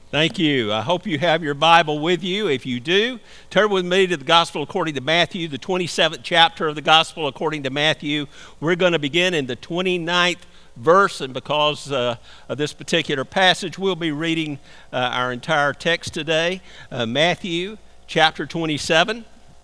Thank you. I hope you have your Bible with you. If you do, turn with me to the Gospel according to Matthew, the 27th chapter of the Gospel according to Matthew. We're going to begin in the 29th verse, and because of this particular passage, we'll be reading our entire text today. Matthew chapter 27,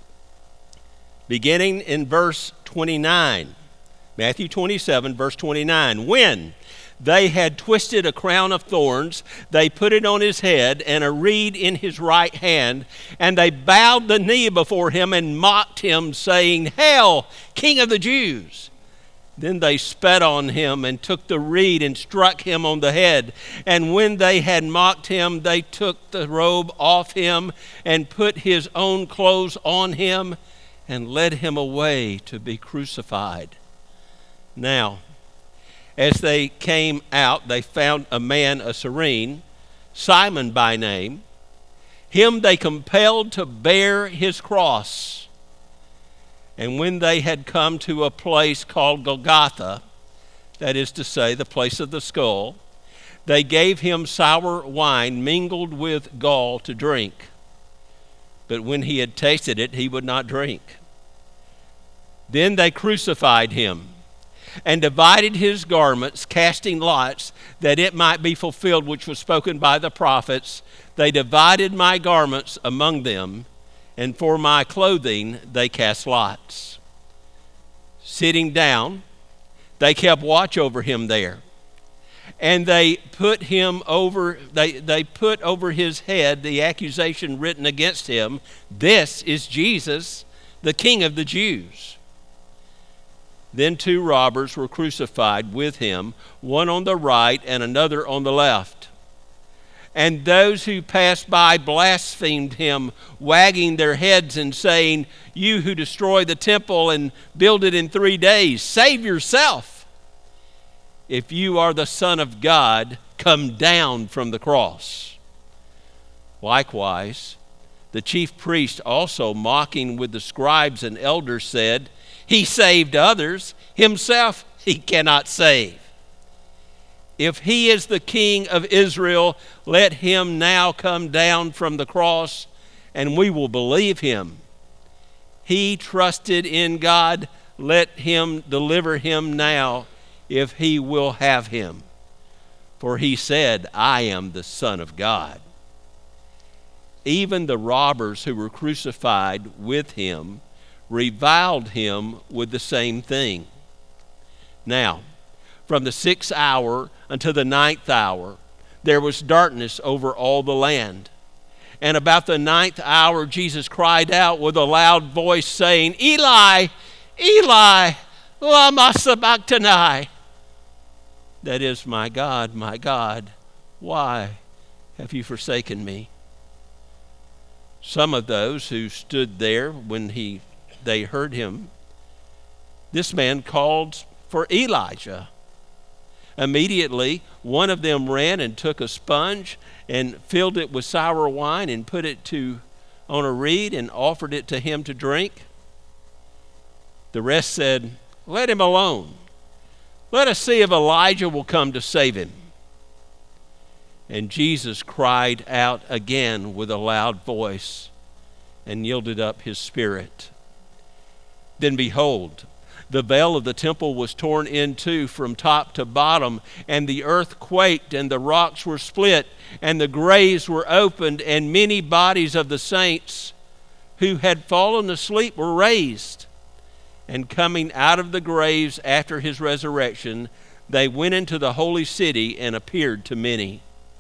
beginning in verse 29. Matthew 27, verse 29. When they had twisted a crown of thorns, they put it on his head, and a reed in his right hand, and they bowed the knee before him and mocked him, saying, "Hail, King of the Jews!" Then they spat on him and took the reed and struck him on the head. And when they had mocked him, they took the robe off him and put his own clothes on him and led him away to be crucified. Now, as they came out, they found a man, a Cyrene, Simon by name. Him they compelled to bear his cross. And when they had come to a place called Golgotha, that is to say, the place of the skull, they gave him sour wine mingled with gall to drink. But when he had tasted it, he would not drink. Then they crucified him and divided his garments, casting lots, that it might be fulfilled which was spoken by the prophets. They divided my garments among them, and for my clothing they cast lots. Sitting down, they kept watch over him there. And they put over his head the accusation written against him, "This is Jesus, the King of the Jews." Then two robbers were crucified with him, one on the right and another on the left. And those who passed by blasphemed him, wagging their heads and saying, "You who destroy the temple and build it in 3 days, save yourself. If you are the Son of God, come down from the cross." Likewise, the chief priest also, mocking with the scribes and elders, said, "He saved others, himself he cannot save. If he is the King of Israel, let him now come down from the cross, and we will believe him. He trusted in God, let him deliver him now, if he will have him. For he said, 'I am the Son of God.'" Even the robbers who were crucified with him reviled him with the same thing. Now, from the 6th hour until the 9th hour, there was darkness over all the land. And about the 9th hour, Jesus cried out with a loud voice, saying, "Eli, Eli, lama sabachthani?" That is, my God, why have you forsaken me?" Some of those who stood there when they heard him, "This man called for Elijah." Immediately, one of them ran and took a sponge and filled it with sour wine and put it on a reed and offered it to him to drink. The rest said, "Let him alone. Let us see if Elijah will come to save him." And Jesus cried out again with a loud voice and yielded up his spirit. Then behold, the veil of the temple was torn in two from top to bottom, and the earth quaked, and the rocks were split, and the graves were opened, and many bodies of the saints who had fallen asleep were raised. And coming out of the graves after his resurrection, they went into the holy city and appeared to many.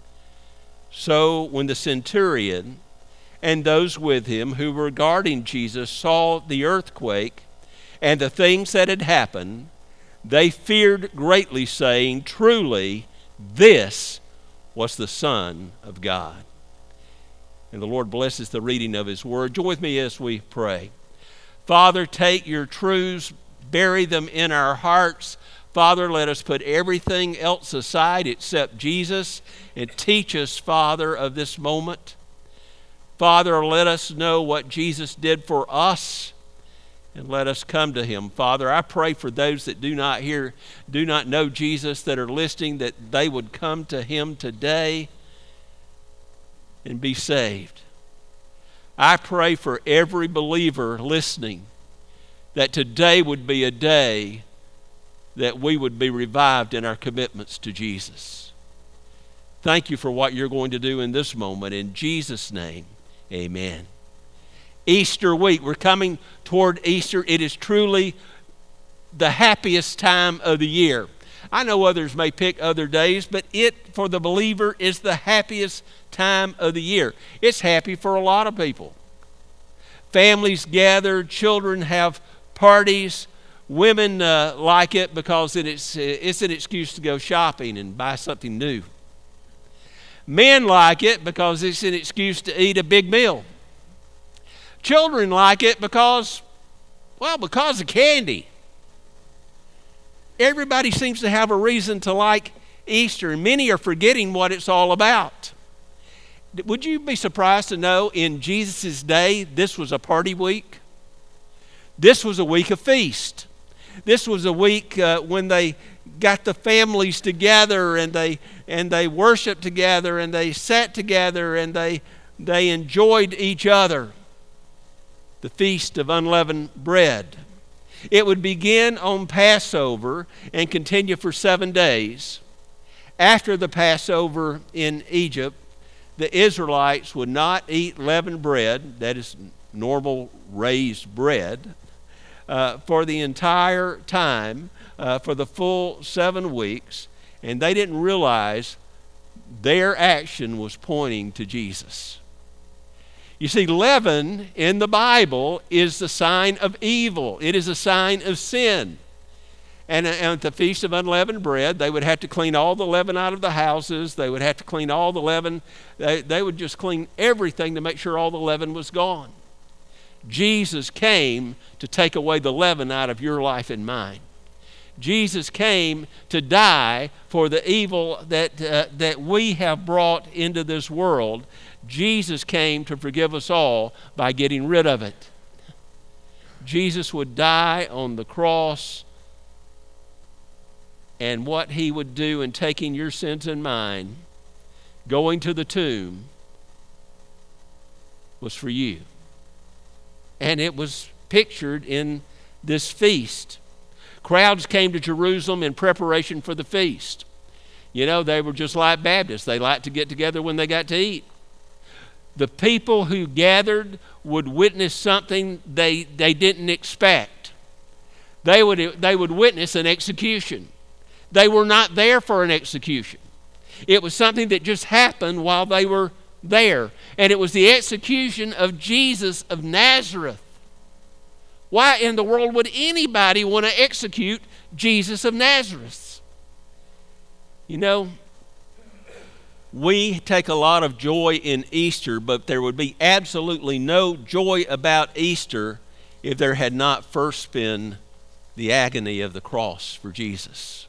So when the centurion and those with him who were guarding Jesus saw the earthquake and the things that had happened, they feared greatly, saying, "Truly, this was the Son of God." And the Lord blesses the reading of his word. Join with me as we pray. Father, take your truths, bury them in our hearts. Father, let us put everything else aside except Jesus, and teach us, Father, of this moment. Father, let us know what Jesus did for us, and let us come to him. Father, I pray for those that do not know Jesus, that are listening, that they would come to him today. and be saved. I pray for every believer listening that today would be a day that we would be revived in our commitments to Jesus. Thank you for what you're going to do in this moment. In Jesus' name, amen. Easter week. We're coming toward Easter. It is truly the happiest time of the year. I know others may pick other days, but it, for the believer, is the happiest time of the year. It's happy for a lot of people. Families gather, children have parties. Women like it because it's an excuse to go shopping and buy something new. Men like it because it's an excuse to eat a big meal. Children like it because of candy. Everybody seems to have a reason to like Easter, and many are forgetting what it's all about. Would you be surprised to know in Jesus' day, this was a party week? This was a week of feast. This was a week when they got the families together and they worshiped together and they sat together and they enjoyed each other. The Feast of Unleavened Bread. It would begin on Passover and continue for 7 days. After the Passover in Egypt, the Israelites would not eat leavened bread, that is normal raised bread, for the entire time, for the full 7 weeks, and they didn't realize their action was pointing to Jesus. You see, leaven in the Bible is the sign of evil. It is a sign of sin. And at the Feast of Unleavened Bread, they would have to clean all the leaven out of the houses. They would have to clean all the leaven. They would just clean everything to make sure all the leaven was gone. Jesus came to take away the leaven out of your life and mine. Jesus came to die for the evil that we have brought into this world. Jesus came to forgive us all by getting rid of it. Jesus would die on the cross, and what he would do in taking your sins and mine, going to the tomb, was for you. And it was pictured in this feast. Crowds came to Jerusalem in preparation for the feast. You know, they were just like Baptists. They liked to get together when they got to eat. The people who gathered would witness something they didn't expect. They would witness an execution. They were not there for an execution. It was something that just happened while they were there. And it was the execution of Jesus of Nazareth. Why in the world would anybody want to execute Jesus of Nazareth? You know, we take a lot of joy in Easter, but there would be absolutely no joy about Easter if there had not first been the agony of the cross for Jesus.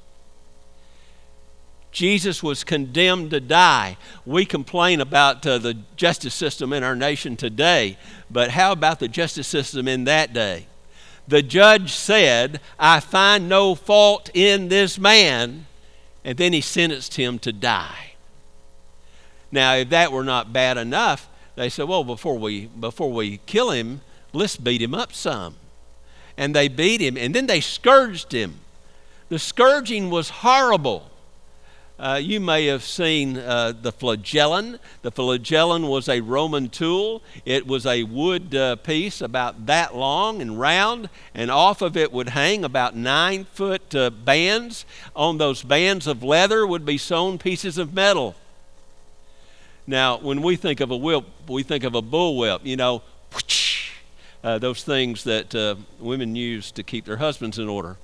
Jesus was condemned to die. We complain about the justice system in our nation today, but how about the justice system in that day? The judge said, "I find no fault in this man," and then he sentenced him to die. Now, if that were not bad enough, they said, well, before we kill him, let's beat him up some. And they beat him, and then they scourged him. The scourging was horrible. You may have seen the flagellum. The flagellum was a Roman tool. It was a wood piece about that long and round, and off of it would hang about 9-foot bands. On those bands of leather would be sewn pieces of metal. Now, when we think of a whip, we think of a bullwhip, you know, those things that women use to keep their husbands in order.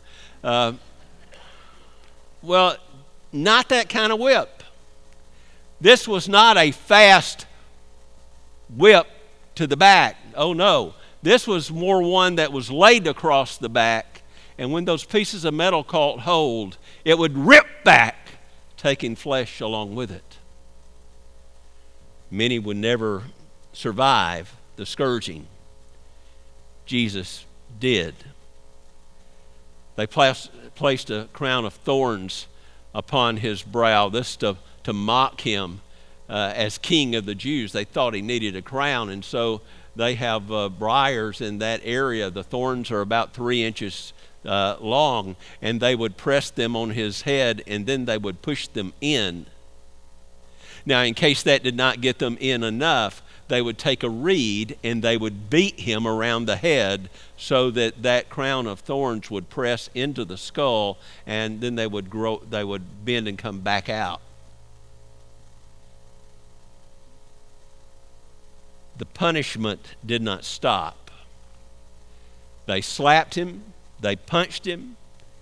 Well, not that kind of whip. This was not a fast whip to the back. Oh no. This was more one that was laid across the back, and when those pieces of metal caught hold, it would rip back, taking flesh along with it. Many would never survive the scourging. Jesus did. They placed a crown of thorns upon his brow, this to mock him as king of the Jews. They thought he needed a crown, and so they have briars in that area. The thorns are about 3 inches long, and they would press them on his head, and then they would push them in. Now, in case that did not get them in enough, they would take a reed and they would beat him around the head so that that crown of thorns would press into the skull, and then they would bend and come back out. The punishment did not stop. They slapped him, they punched him.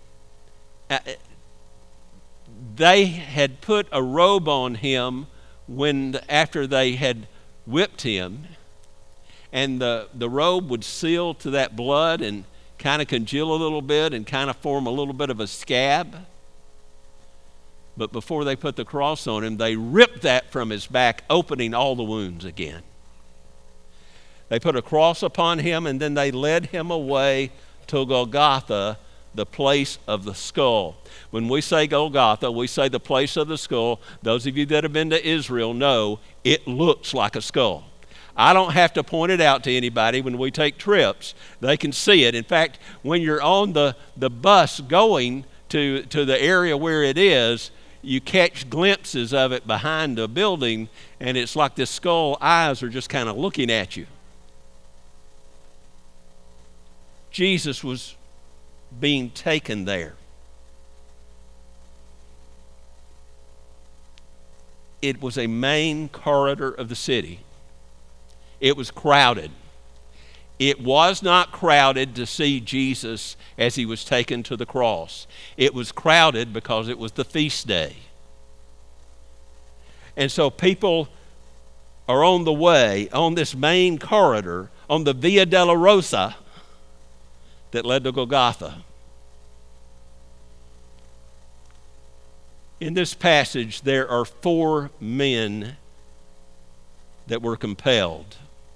They had put a robe on him after they had whipped him, and the robe would seal to that blood and kind of congeal a little bit and kind of form a little bit of a scab. But before they put the cross on him, they ripped that from his back, opening all the wounds again. They put a cross upon him, and then they led him away to Golgotha, the place of the skull. When we say Golgotha, we say the place of the skull. Those of you that have been to Israel know it looks like a skull. I don't have to point it out to anybody. When we take trips, they can see it. In fact, when you're on the bus going to the area where it is, you catch glimpses of it behind the building, and it's like this skull eyes are just kind of looking at you. Jesus was being taken there. It was a main corridor of the city. It was crowded. It was not crowded to see Jesus as he was taken to the cross. It was crowded because it was the feast day. And so people are on the way, on this main corridor, on the Via Dolorosa that led to Golgotha. In this passage, there are 4 men that were compelled.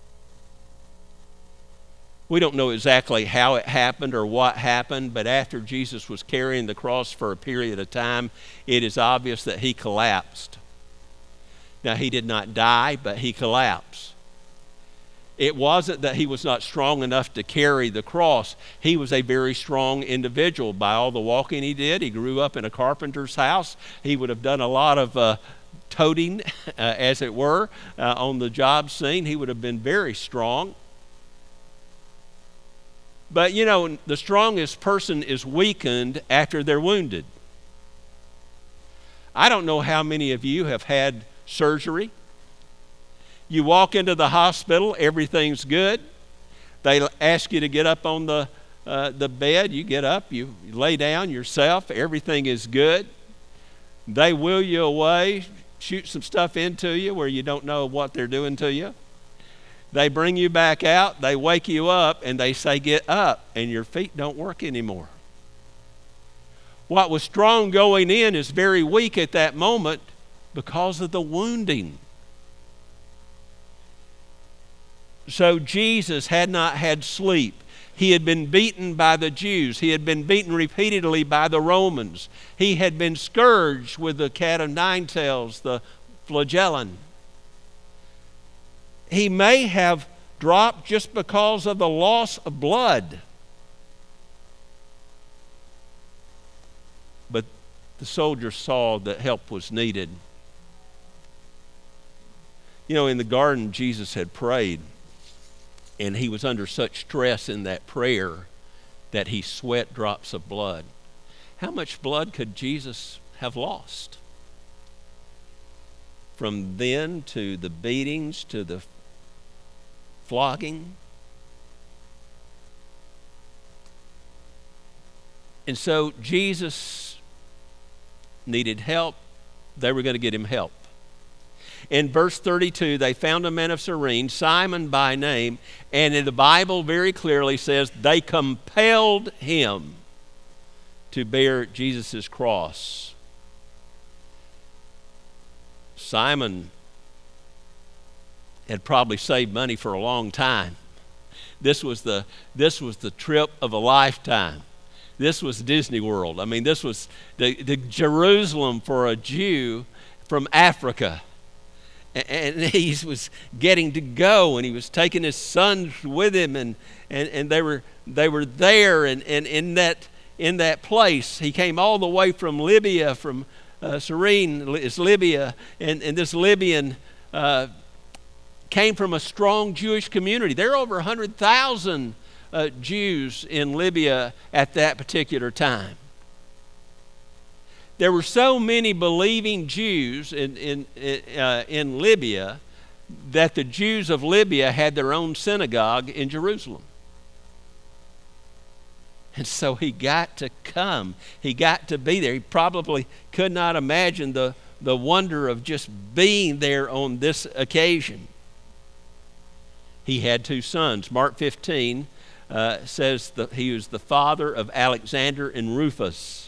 We don't know exactly how it happened or what happened, but after Jesus was carrying the cross for a period of time, it is obvious that he collapsed. Now, he did not die, but he collapsed. It wasn't that he was not strong enough to carry the cross. He was a very strong individual. By all the walking he did, he grew up in a carpenter's house. He would have done a lot of toting, as it were, on the job scene. He would have been very strong. But, you know, the strongest person is weakened after they're wounded. I don't know how many of you have had surgery. You walk into the hospital, everything's good. They ask you to get up on the bed. You get up, you lay down yourself, everything is good. They wheel you away, shoot some stuff into you where you don't know what they're doing to you. They bring you back out, they wake you up, and they say, get up, and your feet don't work anymore. What was strong going in is very weak at that moment because of the wounding. So Jesus had not had sleep. He had been beaten by the Jews. He had been beaten repeatedly by the Romans. He had been scourged with the cat of nine tails, the flagellum. He may have dropped just because of the loss of blood. But the soldiers saw that help was needed. You know, in the garden, Jesus had prayed, and he was under such stress in that prayer that he sweat drops of blood. How much blood could Jesus have lost? From then to the beatings to the flogging. And so Jesus needed help. They were going to get him help. In verse 32, they found a man of Cyrene, Simon by name, and in the Bible very clearly says they compelled him to bear Jesus' cross. Simon had probably saved money for a long time. This was the trip of a lifetime. This was Disney World. I mean, this was the Jerusalem for a Jew from Africa. and he was getting to go, and he was taking his sons with him, and they were there, and in that place, he came all the way from Libya, from Cyrene is Libya, and this Libyan came from a strong Jewish community. There are over 100,000 Jews in Libya at that particular time. There were so many believing Jews in Libya that the Jews of Libya had their own synagogue in Jerusalem. And so he got to come. He got to be there. He probably could not imagine the wonder of just being there on this occasion. He had 2 sons. Mark 15 says that he was the father of Alexander and Rufus.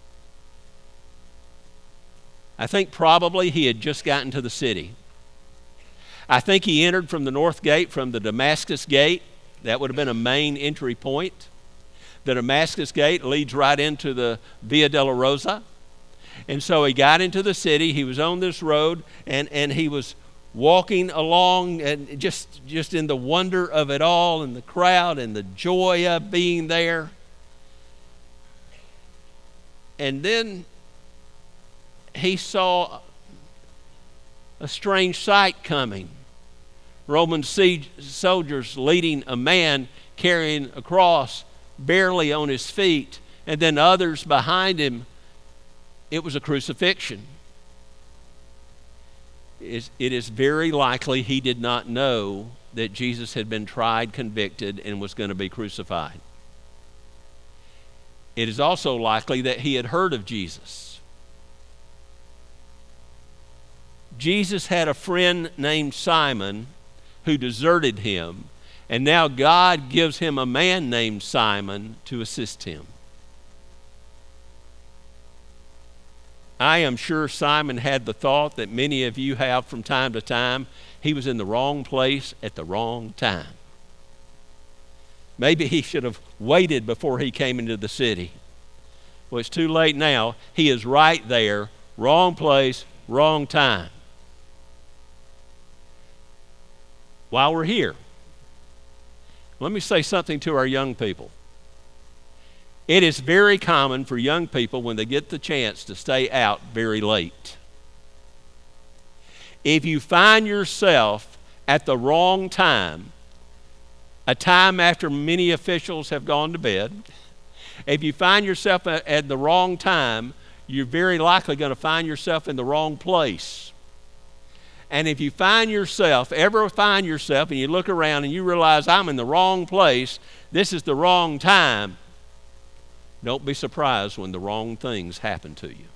I think probably he had just gotten to the city. I think he entered from the north gate, from the Damascus gate. That would have been a main entry point. The Damascus gate leads right into the Via Dolorosa. And so he got into the city. He was on this road, and he was walking along, and just in the wonder of it all, and the crowd and the joy of being there. And then he saw a strange sight coming. Roman soldiers leading a man carrying a cross, barely on his feet, and then others behind him. It was a crucifixion. It is very likely he did not know that Jesus had been tried, convicted, and was going to be crucified. It is also likely that he had heard of Jesus. Jesus had a friend named Simon who deserted him, and now God gives him a man named Simon to assist him. I am sure Simon had the thought that many of you have from time to time. He was in the wrong place at the wrong time. Maybe he should have waited before he came into the city. Well, it's too late now. He is right there, wrong place, wrong time. While we're here, let me say something to our young people. It is very common for young people, when they get the chance, to stay out very late. If you find yourself at the wrong time, a time after many officials have gone to bed, if you find yourself at the wrong time, you're very likely going to find yourself in the wrong place. And if you ever find yourself, and you look around and you realize, I'm in the wrong place, this is the wrong time, don't be surprised when the wrong things happen to you.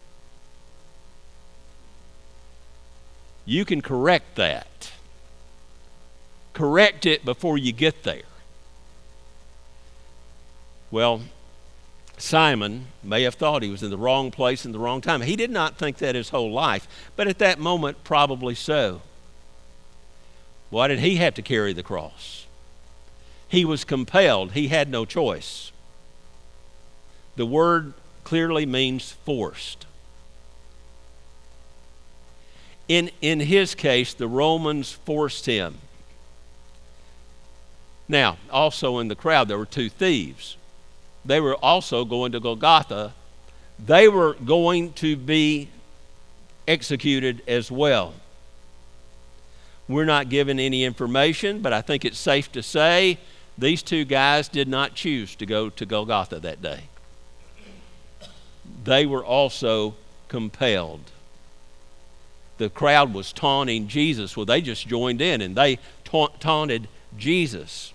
You can correct that. Correct it before you get there. Well, Simon may have thought he was in the wrong place in the wrong time. He did not think that his whole life, but at that moment, probably so. Why did he have to carry the cross? He was compelled. He had no choice. The word clearly means forced. In his case, the Romans forced him. Now, also in the crowd, there were 2 thieves. They were also going to Golgotha. They were going to be executed as well. We're not given any information, but I think it's safe to say these 2 guys did not choose to go to Golgotha that day. They were also compelled. The crowd was taunting Jesus. Well, they just joined in, and they taunted Jesus.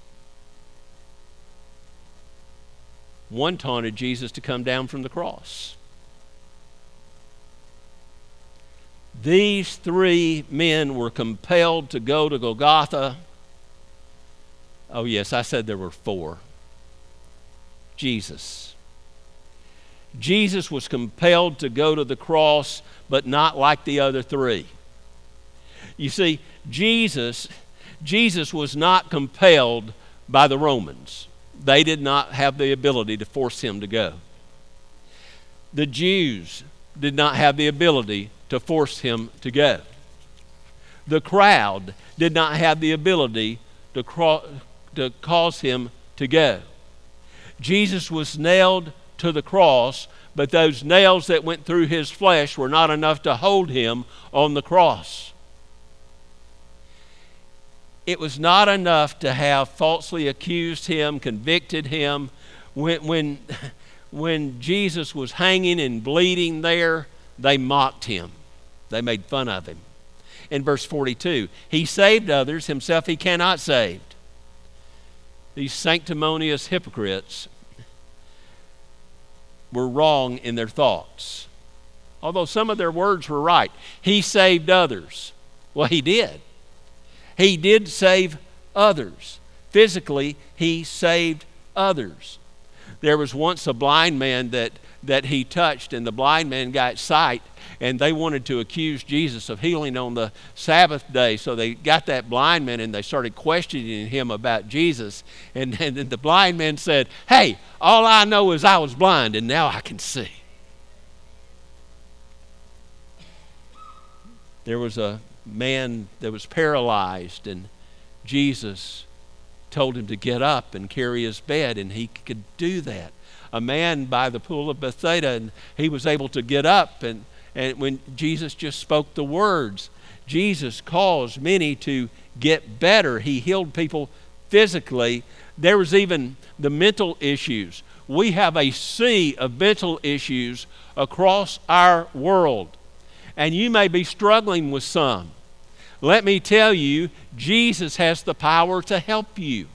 One taunted Jesus to come down from the cross. These 3 men were compelled to go to Golgotha. Oh yes, I said there were 4. Jesus was compelled to go to the cross, but not like the other 3. You see, Jesus was not compelled by the Romans. They did not have the ability to force him to go. The Jews did not have the ability to force him to go. The crowd did not have the ability to cause him to go. Jesus was nailed to the cross, but those nails that went through his flesh were not enough to hold him on the cross. It was not enough to have falsely accused him, convicted him. When Jesus was hanging and bleeding there, they mocked him. They made fun of him. In verse 42, he saved others, himself he cannot save. These sanctimonious hypocrites were wrong in their thoughts. Although some of their words were right. He saved others. Well, he did. He did save others. Physically, he saved others. There was once a blind man that he touched, and the blind man got sight, and they wanted to accuse Jesus of healing on the Sabbath day. So they got that blind man and they started questioning him about Jesus. And the blind man said, "Hey, all I know is I was blind and now I can see." There was a man that was paralyzed, and Jesus told him to get up and carry his bed, and he could do that. A man by the pool of Bethesda, and he was able to get up, and when Jesus just spoke the words, Jesus caused many to get better. He healed people physically. There was even the mental issues. We have a sea of mental issues across our world, and you may be struggling with some. Let me tell you, Jesus has the power to help you.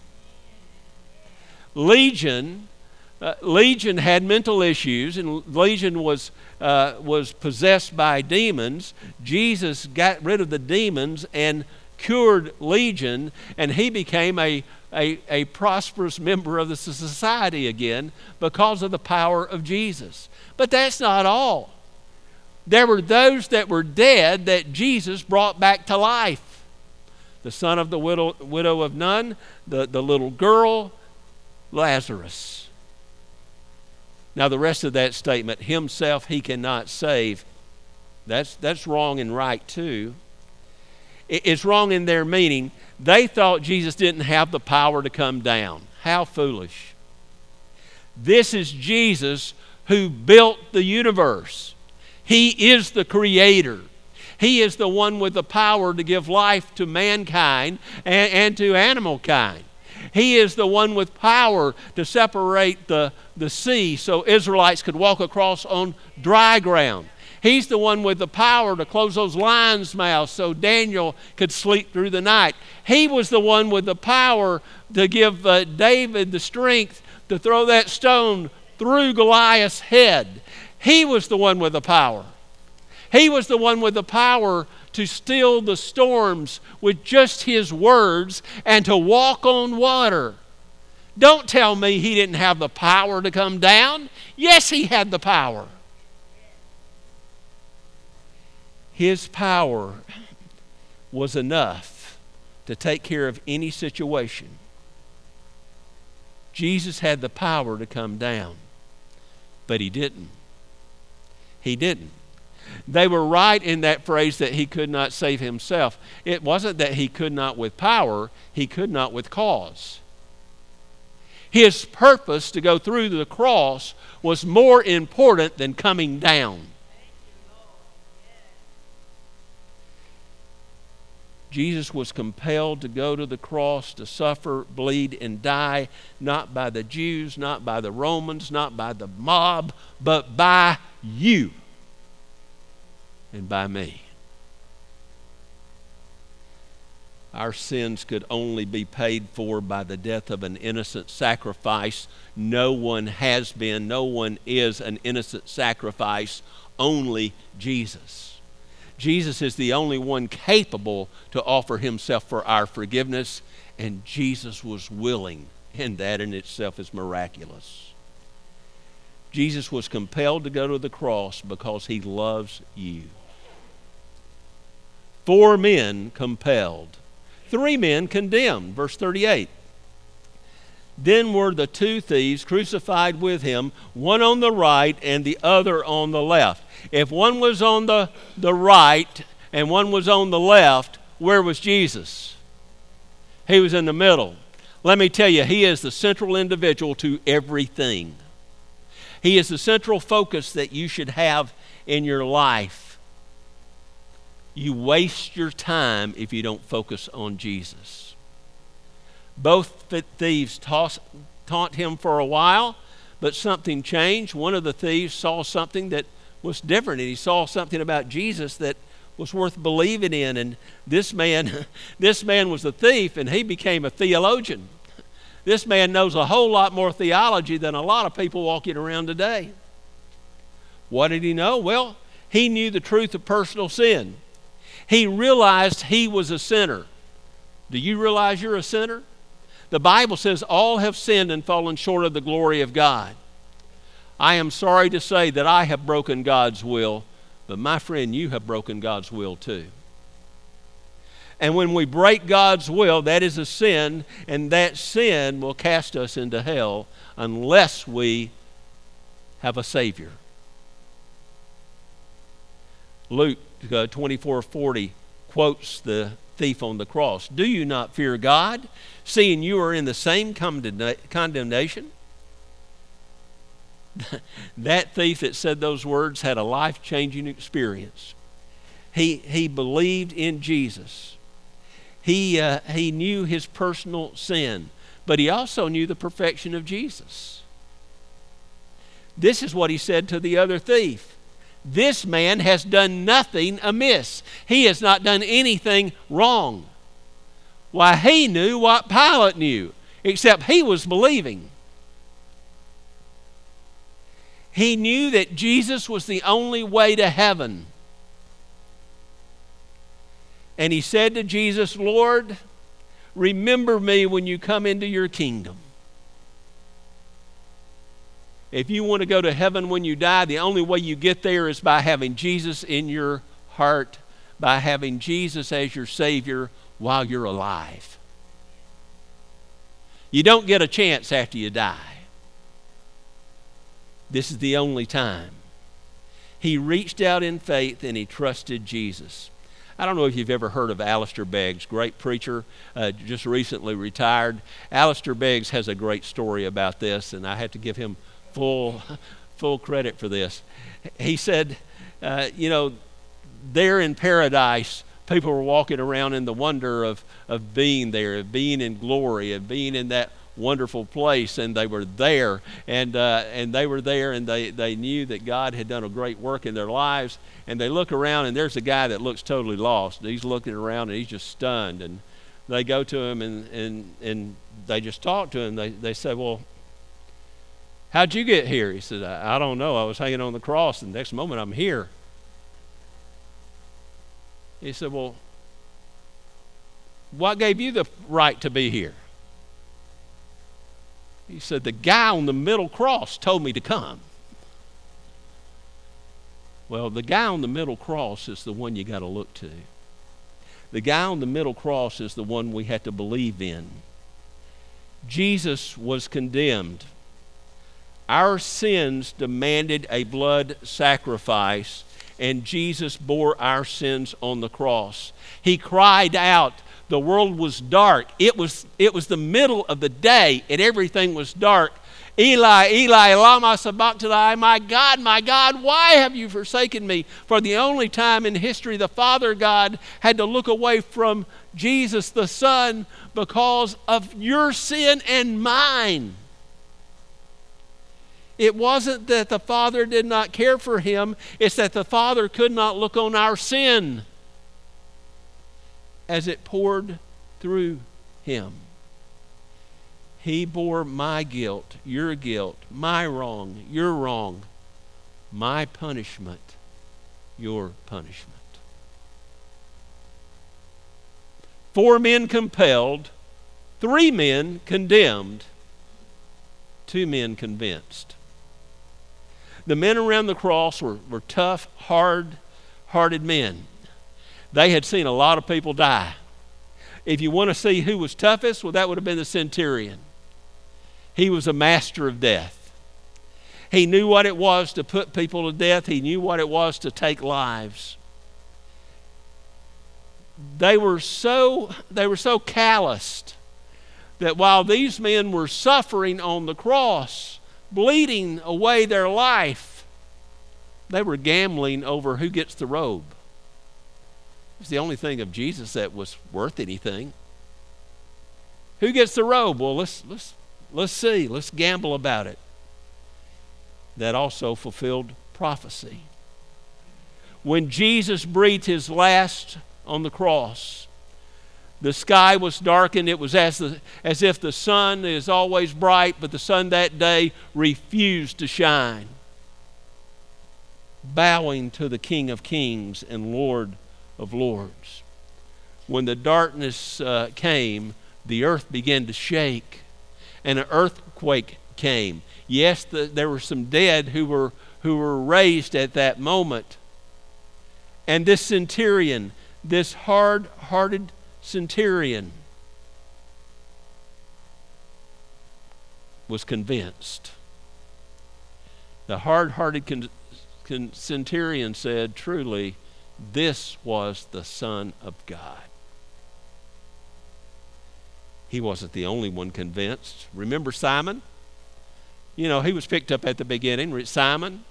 Legion had mental issues, and Legion was possessed by demons. Jesus got rid of the demons and cured Legion, and he became a prosperous member of the society again because of the power of Jesus. But that's not all. There were those that were dead that Jesus brought back to life. The son of the widow of Nun, the little girl, Lazarus. Now the rest of that statement, himself he cannot save, that's wrong and right too. It's wrong in their meaning. They thought Jesus didn't have the power to come down. How foolish. This is Jesus who built the universe. He is the creator. He is the one with the power to give life to mankind and to animal kind. He is the one with power to separate the sea so Israelites could walk across on dry ground. He's the one with the power to close those lions' mouths so Daniel could sleep through the night. He was the one with the power to give David the strength to throw that stone through Goliath's head. He was the one with the power. He was the one with the power to still the storms with just his words and to walk on water. Don't tell me he didn't have the power to come down. Yes, he had the power. His power was enough to take care of any situation. Jesus had the power to come down, but he didn't. He didn't. They were right in that phrase that he could not save himself. It wasn't that he could not with power, he could not with cause. His purpose to go through the cross was more important than coming down. Jesus was compelled to go to the cross to suffer, bleed, and die, not by the Jews, not by the Romans, not by the mob, but by you and by me. Our sins could only be paid for by the death of an innocent sacrifice. No one has been, no one is an innocent sacrifice, only Jesus. Jesus is the only one capable to offer himself for our forgiveness, and Jesus was willing, and that in itself is miraculous. Jesus was compelled to go to the cross because he loves you. 4 men compelled. 3 men condemned. Verse 38. Then were the 2 thieves crucified with him, one on the right and the other on the left. If one was on the right and one was on the left, where was Jesus? He was in the middle. Let me tell you, he is the central individual to everything. He is the central focus that you should have in your life. You waste your time if you don't focus on Jesus. Both thieves taunt him for a while, but something changed. One of the thieves saw something that was different, and he saw something about Jesus that was worth believing in. And this man was a thief, and he became a theologian. This man knows a whole lot more theology than a lot of people walking around today. What did he know? Well, he knew the truth of personal sin. He realized he was a sinner. Do you realize you're a sinner? The Bible says all have sinned and fallen short of the glory of God. I am sorry to say that I have broken God's will, but my friend, you have broken God's will too. And when we break God's will, that is a sin, and that sin will cast us into hell unless we have a Savior. Luke 24:40 quotes the thief on the cross. Do you not fear God, seeing you are in the same condemnation? That thief that said those words had a life-changing experience. He believed in Jesus. He knew his personal sin, but he also knew the perfection of Jesus. This is what he said to the other thief. This man has done nothing amiss. He has not done anything wrong. Why, he knew what Pilate knew, except he was believing. He knew that Jesus was the only way to heaven. And he said to Jesus, Lord, remember me when you come into your kingdom. If you want to go to heaven when you die, the only way you get there is by having Jesus in your heart, by having Jesus as your Savior while you're alive. You don't get a chance after you die. This is the only time. He reached out in faith and he trusted Jesus. I don't know if you've ever heard of Alistair Beggs, great preacher, just recently retired. Alistair Beggs has a great story about this, and I have to give him full credit for this. He said, there in paradise, people were walking around in the wonder of being there, of being in glory, of being in that wonderful place, and they were there, and they were there, and they knew that God had done a great work in their lives, and they look around, and there's a guy that looks totally lost. He's looking around, and he's just stunned, and they go to him, and they just talk to him. They say, well, how'd you get here? He said, I don't know. I was hanging on the cross, and the next moment I'm here. He said, well, what gave you the right to be here? He said, the guy on the middle cross told me to come. Well, the guy on the middle cross is the one you got to look to. The guy on the middle cross is the one we have to believe in. Jesus was condemned. Our sins demanded a blood sacrifice, and Jesus bore our sins on the cross. He cried out. The world was dark. It was the middle of the day, and everything was dark. Eli, Eli, lama sabachthani, my God, why have you forsaken me? For the only time in history the Father God had to look away from Jesus the Son because of your sin and mine. It wasn't that the Father did not care for him, it's that the Father could not look on our sin as it poured through him. He bore my guilt, my wrong, your wrong, my punishment, your punishment. 4 men compelled, 3 men condemned, 2 men convinced. The men around the cross were tough, hard-hearted men. They had seen a lot of people die. If you want to see who was toughest, well, that would have been the centurion. He was a master of death. He knew what it was to put people to death. He knew what it was to take lives. they were so calloused that while these men were suffering on the cross, bleeding away their life, they were gambling over who gets the robe. It was the only thing of Jesus that was worth anything. Who gets the robe? Well, let's see. Let's gamble about it. That also fulfilled prophecy. When Jesus breathed his last on the cross, the sky was darkened. It was as if the sun is always bright, but the sun that day refused to shine. Bowing to the King of Kings and Lord of Lords. When the darkness came, the earth began to shake, and an earthquake came. Yes, there were some dead who were raised at that moment. And this centurion, this hard-hearted centurion, was convinced. The hard-hearted centurion said, truly, this was the Son of God. He wasn't the only one convinced. Remember Simon? He was picked up at the beginning. Simon.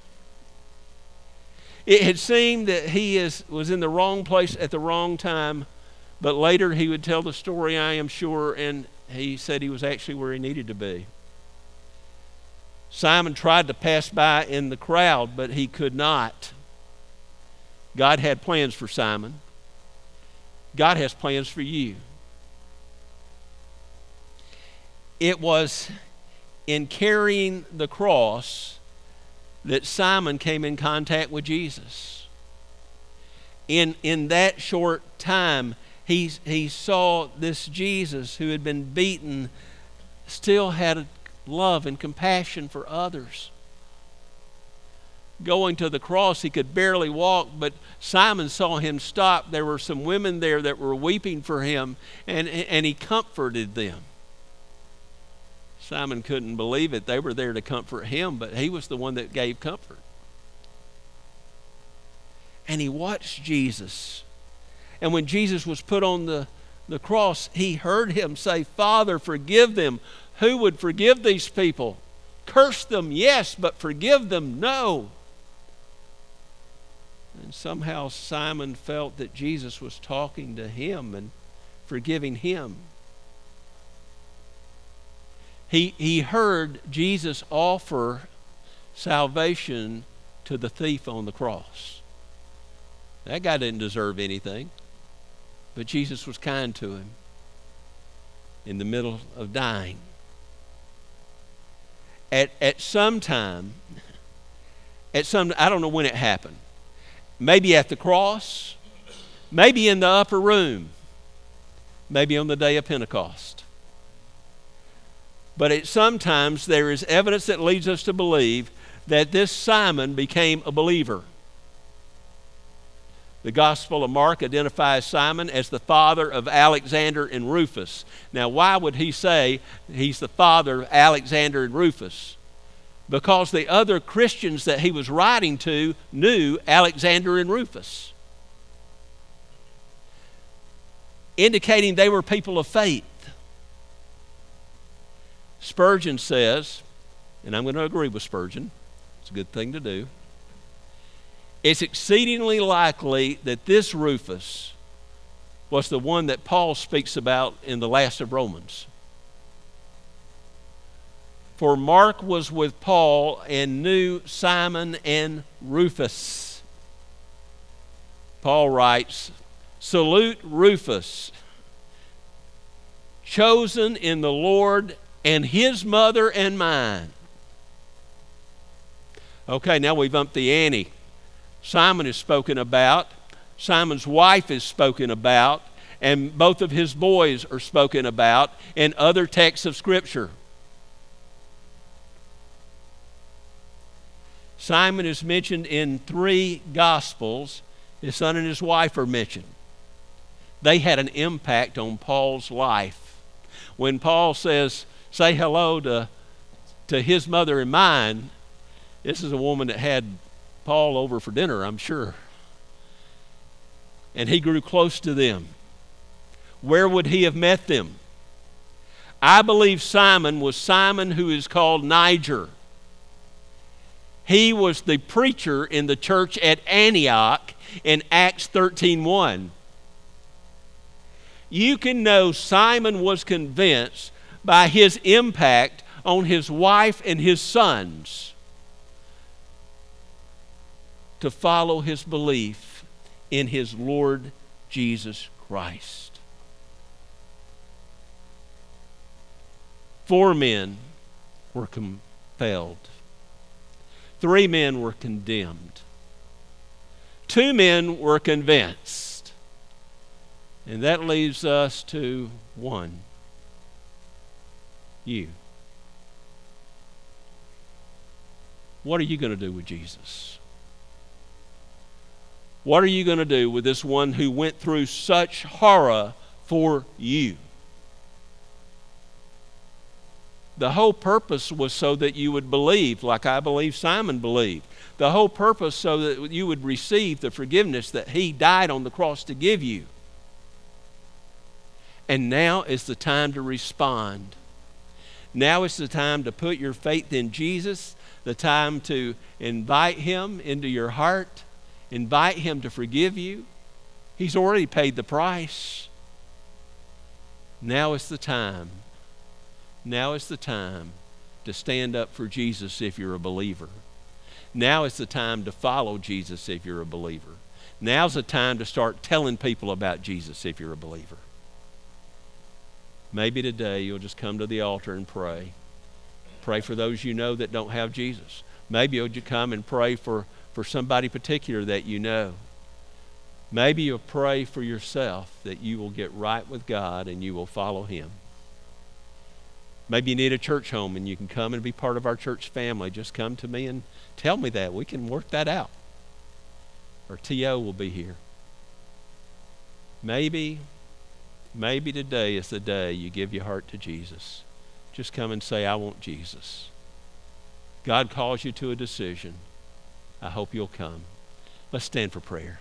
It had seemed that he was in the wrong place at the wrong time, but later he would tell the story, I am sure, and he said he was actually where he needed to be. Simon tried to pass by in the crowd, but he could not. God had plans for Simon. God has plans for you. It was in carrying the cross that Simon came in contact with Jesus. In that short time, he saw this Jesus who had been beaten, still had love and compassion for others. Going to the cross, he could barely walk, but Simon saw him stop. There were some women there that were weeping for him, and he comforted them. Simon couldn't believe it. They were there to comfort him, but he was the one that gave comfort. And he watched Jesus. And when Jesus was put on the cross, he heard him say, Father, forgive them. Who would forgive these people? Curse them, yes, but forgive them, no. And somehow Simon felt that Jesus was talking to him and forgiving him. He heard Jesus offer salvation to the thief on the cross. That guy didn't deserve anything, but Jesus was kind to him in the middle of dying. At some time, I don't know when it happened. Maybe at the cross, maybe in the upper room, maybe on the day of Pentecost. But sometimes there is evidence that leads us to believe that this Simon became a believer. The Gospel of Mark identifies Simon as the father of Alexander and Rufus. Now, why would he say he's the father of Alexander and Rufus? Because the other Christians that he was writing to knew Alexander and Rufus, indicating they were people of faith. Spurgeon says, and I'm going to agree with Spurgeon, it's a good thing to do, it's exceedingly likely that this Rufus was the one that Paul speaks about in the last of Romans. For Mark was with Paul and knew Simon and Rufus. Paul writes, salute Rufus, chosen in the Lord, and his mother and mine. Okay, now we've upped the ante. Simon is spoken about. Simon's wife is spoken about. And both of his boys are spoken about in other texts of Scripture. Simon is mentioned in 3 Gospels. His son and his wife are mentioned. They had an impact on Paul's life. When Paul says, say hello to his mother and mine, this is a woman that had Paul over for dinner, I'm sure. And he grew close to them. where would he have met them? I believe Simon was Simon, who is called Niger. He was the preacher in the church at Antioch in Acts 13:1. You can know Simon was convinced by his impact on his wife and his sons to follow his belief in his Lord Jesus Christ. 4 men were compelled. 3 men were condemned. 2 men were convinced. And that leaves us to 1. You. What are you going to do with Jesus? What are you going to do with this one who went through such horror for you? The whole purpose was so that you would believe, like I believe Simon believed. The whole purpose so that you would receive the forgiveness that he died on the cross to give you. And now is the time to respond. Now is the time to put your faith in Jesus, the time to invite him into your heart, invite him to forgive you. He's already paid the price. Now is the time. Now is the time to stand up for Jesus if you're a believer. Now is the time to follow Jesus if you're a believer. Now's the time to start telling people about Jesus if you're a believer. Maybe today you'll just come to the altar and pray. Pray for those you know that don't have Jesus. Maybe you'll just come and pray for somebody particular that you know. Maybe you'll pray for yourself that you will get right with God and you will follow him. Maybe you need a church home and you can come and be part of our church family. Just come to me and tell me that. We can work that out. Or T.O. will be here. Maybe today is the day you give your heart to Jesus. Just come and say, I want Jesus. God calls you to a decision. I hope you'll come. Let's stand for prayer.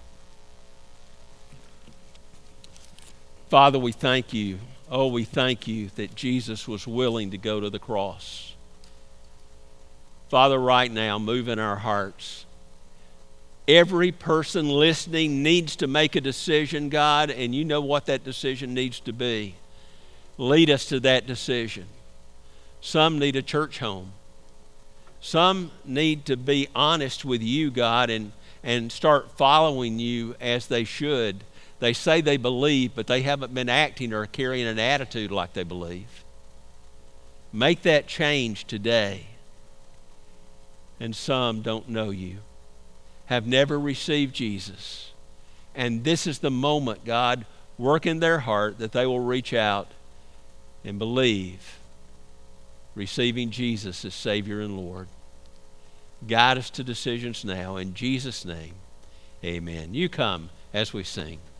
Father, we thank you. Oh, we thank you that Jesus was willing to go to the cross. Father, right now, move in our hearts. Every person listening needs to make a decision, God, and you know what that decision needs to be. Lead us to that decision. Some need a church home. Some need to be honest with you, God, and start following you as they should. They say they believe, but they haven't been acting or carrying an attitude like they believe. Make that change today. And some don't know you, have never received Jesus. And this is the moment, God, work in their heart that they will reach out and believe, receiving Jesus as Savior and Lord. Guide us to decisions now. In Jesus' name, amen. You come as we sing.